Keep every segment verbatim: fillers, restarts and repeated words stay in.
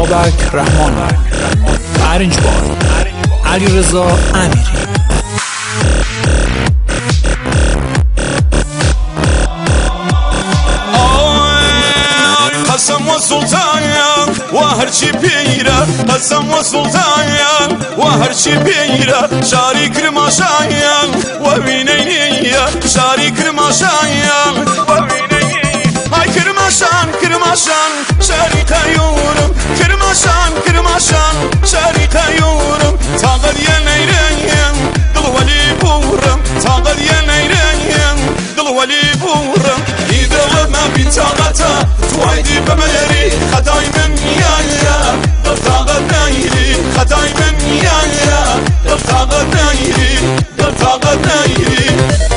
بابک رحمانی، ارنجبار علیرضا امیری. قسم و سلطان و هرچی پیره، قسم و سلطان و هرچی پیره، شاری کرماشان و وینینیه، شاری کرماشان و وینینیه. های کرماشان کرماشان شاری قیورم، کرماشان کرماشان شاری قیورم. تاقل یه نیریم دل ولی بورم، تاقل یه نیریم دل ولی بورم. ایدل ما بی طاقته توایدی بمری، خدای من میایه دل طاقت نیری، خدای من میایه دل طاقت نیری، دل طاقت نیری.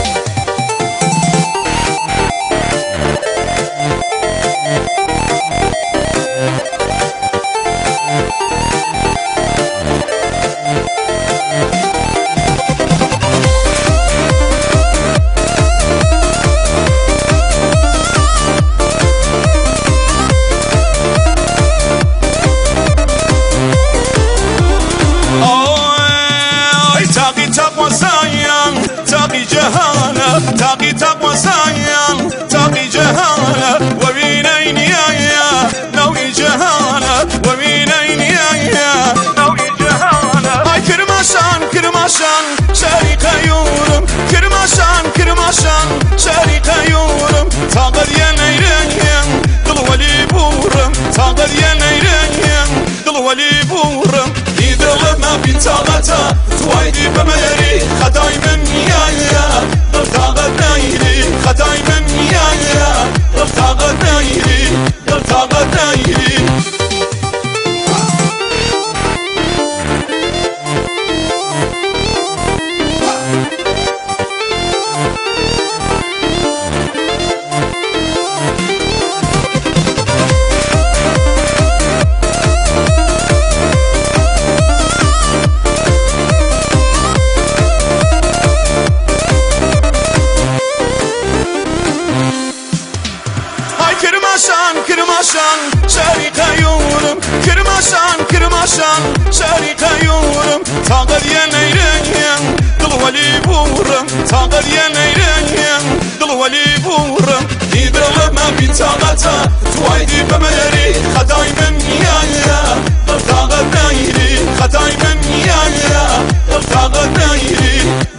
تاقي جهانا تاقي تقوى سايا تاقي جهانا وبينين يا يا نوي جهانا وبينين يا يا نوي جهانا. هاي كرماشان كرماشان شريك يورم، كرماشان كرماشان شريك يورم. تاقل يا نيرين دل ولي بورم، تاقل يا نيرين دل ولي بورم. إذا ما بطاقته توايدي بميري، خداي من ميايا دل طاقت نيري، خداي من ميايا دل طاقت نيري، دل طاقت نيري. كرماشان كرماشان شريك يورم، كرماشان كرماشان شريك يورم. تاقل يا نيرين دل ولي بورم، تاقل يا نيرين دل ولي بورم. إذا ما بطاقته توايدي بميري، خداي من ميايا دل طاقت نيري، خداي من ميايا دل طاقت نيري.